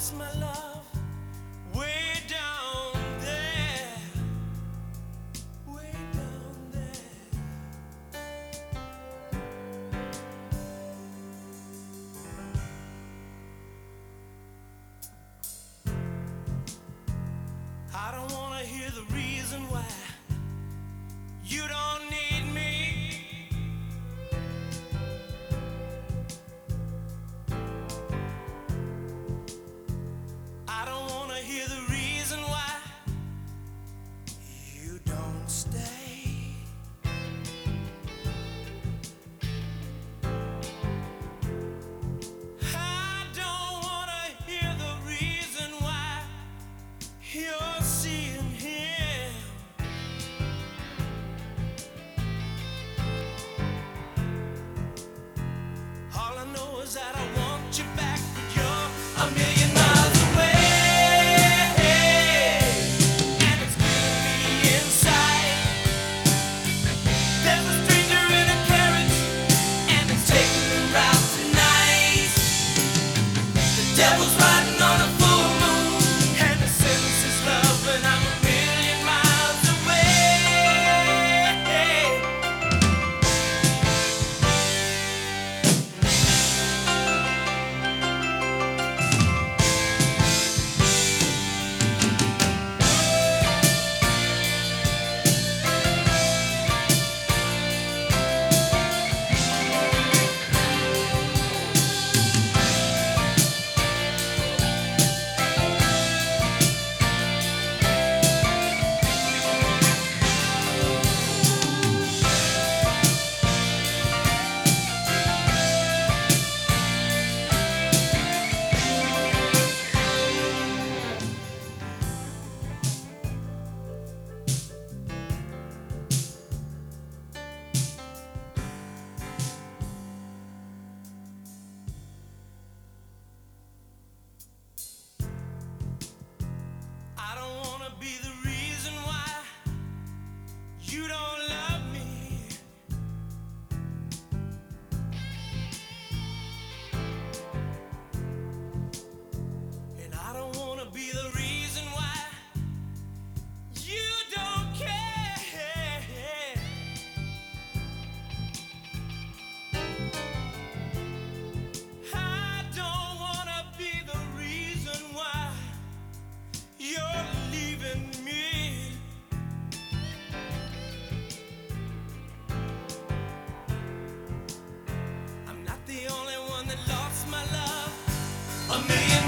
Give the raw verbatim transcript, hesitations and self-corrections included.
lost my love way down there, way down there. I don't wanna hear the reason why you don't need me. I don't wanna hear the reason why you don't stay. I don't wanna hear the reason why you're seeing him. All I know is that I want you back, but you're a million miles away, and it's killing me inside. There's a stranger in a carriage, and it's taking me round tonight. The devil's riding on a full moon, and the sense is love, and I'm a million miles away. I don't wanna be the reason why you don't love me. And I don't wanna be the reason why you don't care. I don't wanna be the reason why you're leaving me. I'm not the only one that lost my love a million